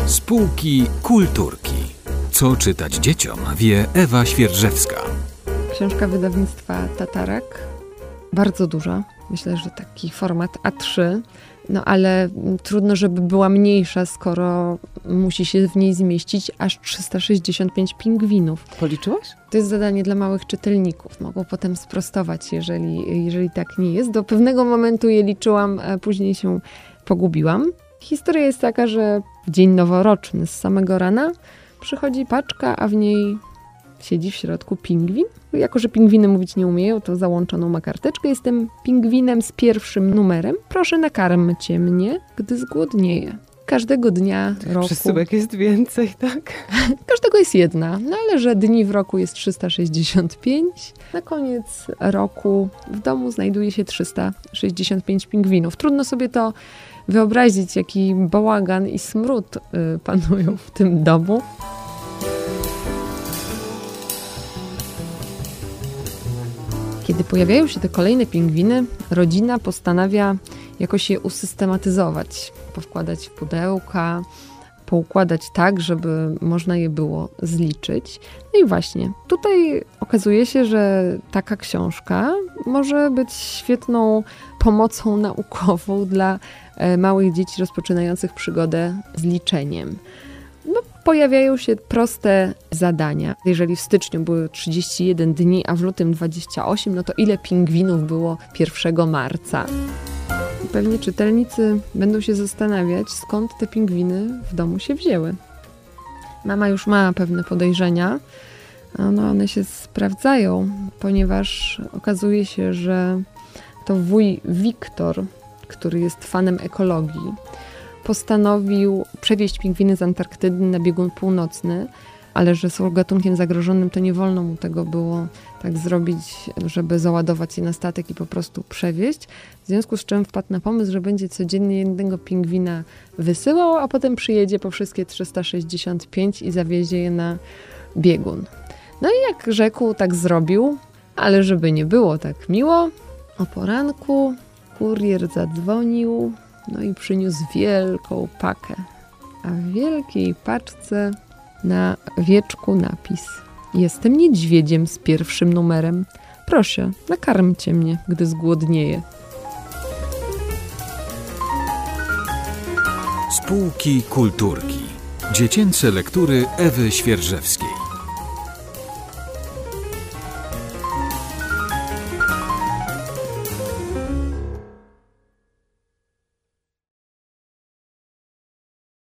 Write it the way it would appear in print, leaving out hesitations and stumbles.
Spółki kulturki. Co czytać dzieciom, wie Ewa Świerżewska. Książka wydawnictwa Tatarak. Bardzo duża. Myślę, że taki format A3. No ale trudno, żeby była mniejsza, skoro musi się w niej zmieścić aż 365 pingwinów. Policzyłaś? To jest zadanie dla małych czytelników. Mogą potem sprostować, jeżeli tak nie jest. Do pewnego momentu je liczyłam, a później się pogubiłam. Historia jest taka, że w dzień noworoczny z samego rana przychodzi paczka, a w niej siedzi w środku pingwin. Jako że pingwiny mówić nie umieją, to załączoną ma karteczkę. Jestem pingwinem z pierwszym numerem. Proszę, nakarmcie mnie, gdy zgłodnieję. Każdego dnia roku... Przesyłek jest więcej, tak? Każdego jest jedna, no ale że dni w roku jest 365. Na koniec roku w domu znajduje się 365 pingwinów. Trudno sobie to wyobrazić, jaki bałagan i smród panują w tym domu. Kiedy pojawiają się te kolejne pingwiny, rodzina postanawia jakoś je usystematyzować, powkładać w pudełka, poukładać tak, żeby można je było zliczyć. No i właśnie, tutaj okazuje się, że taka książka może być świetną pomocą naukową dla małych dzieci rozpoczynających przygodę z liczeniem. No, pojawiają się proste zadania. Jeżeli w styczniu były 31 dni, a w lutym 28, no to ile pingwinów było 1 marca? I pewnie czytelnicy będą się zastanawiać, skąd te pingwiny w domu się wzięły. Mama już ma pewne podejrzenia. No, one się sprawdzają, ponieważ okazuje się, że to wuj Wiktor, który jest fanem ekologii, postanowił przewieźć pingwiny z Antarktydy na biegun północny, ale że są gatunkiem zagrożonym, to nie wolno mu tego było tak zrobić, żeby załadować je na statek i po prostu przewieźć. W związku z czym wpadł na pomysł, że będzie codziennie jednego pingwina wysyłał, a potem przyjedzie po wszystkie 365 i zawiezie je na biegun. No i jak rzekł, tak zrobił, ale żeby nie było tak miło, o poranku kurier zadzwonił, no i przyniósł wielką pakę, a w wielkiej paczce na wieczku napis: jestem niedźwiedziem z 1 numerem. Proszę, nakarmcie mnie, gdy zgłodnieję. Spółki kulturki. Dziecięce lektury Ewy Świerżewskiej.